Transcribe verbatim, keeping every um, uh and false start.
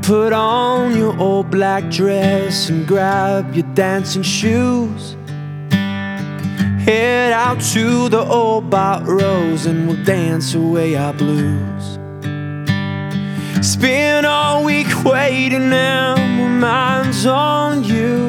Put on your old black dress and grab your dancing shoes. Head out to the old Bot Rose and we'll dance away our blues. Spend all week waiting and my mind's on you.